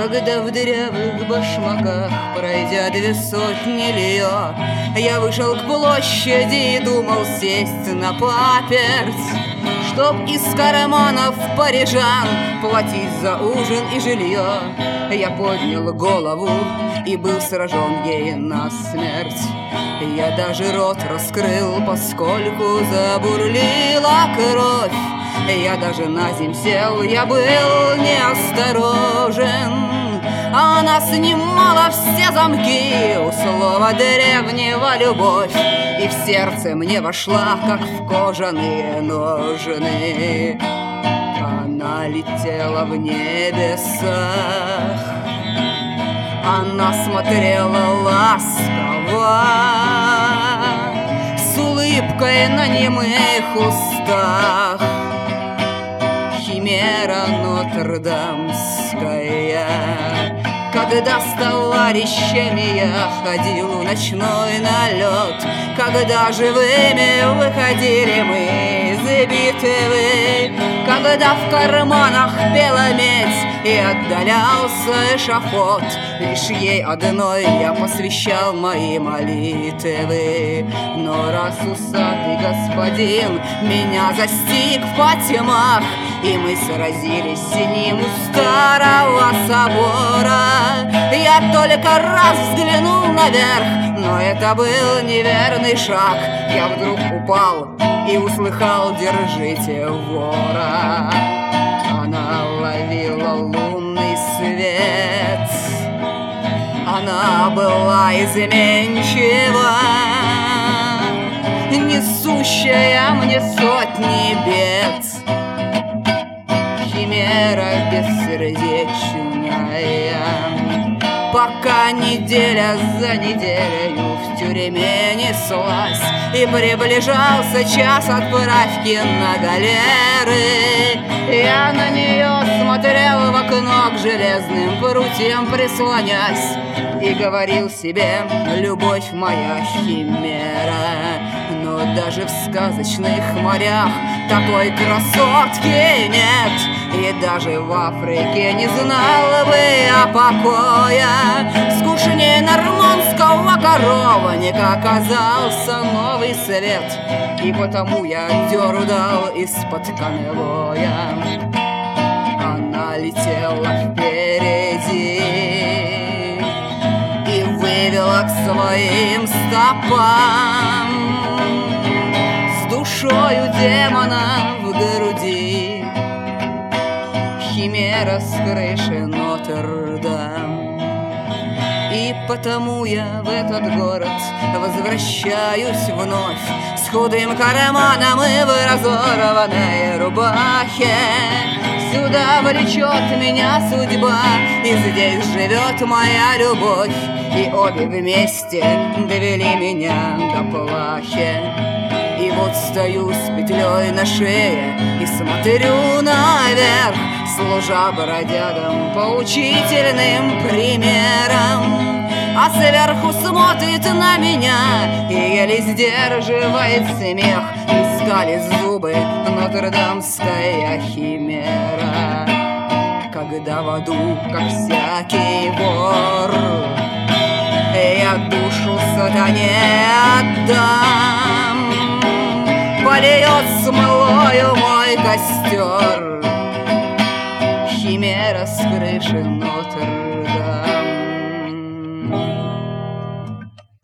когда в дырявых башмаках, пройдя 200 лье, я вышел к площади и думал сесть на паперть, чтоб из карманов парижан платить за ужин и жилье. Я поднял голову и был сражен ей насмерть. Я даже рот раскрыл, поскольку забурлила кровь. Я даже на земь сел, я был неосторожен. Она снимала все замки у слова древнего «любовь», и в сердце мне вошла, как в кожаные ножны. Она летела в небесах, она смотрела ласково, с улыбкой на немых устах. Химера Нотр-Дамская. Когда с товарищами я ходил в ночной налет, когда живыми выходили мы из битвы, когда в карманах пела медь и отдалялся эшафот, лишь ей одной я посвящал мои молитвы. Но раз усатый господин меня застиг в потемах, и мы сразились с ним у старого собора, я только раз взглянул наверх, но это был неверный шаг. Я вдруг упал и услыхал: держите вора. Она ловила лунный свет, она была изменчива, несущая мне сотни бед. Химера бессердечная, пока неделя за неделей в тюрьме неслась, и приближался час отправки на галеры. Я на нее смотрел в окно, к железным прутьям прислонясь, и говорил себе: любовь моя химера. Но даже в сказочных морях такой красотки нет, и даже в Африке не знала бы я покоя. Скучнее нормандского коровника оказался новый свет, и потому я дёру дал из-под конвоя. Она летела впереди и вывела к своим стопам с душою демона в груди. Химера с крыши Нотр-Дам. И потому я в этот город возвращаюсь вновь с худым карманом и в разорванной рубахе. Сюда влечет меня судьба, и здесь живет моя любовь, и обе вместе довели меня до плахи. И вот стою с петлей на шее и смотрю наверх, служа бродягам поучительным примером. А сверху смотрит на меня и еле сдерживает смех, и скалит зубы Нотр-Дамская химера. Когда в аду, как всякий вор, я душу сатане отдам, полет смолою мой костер. Химера с крыши Нотр-Дам.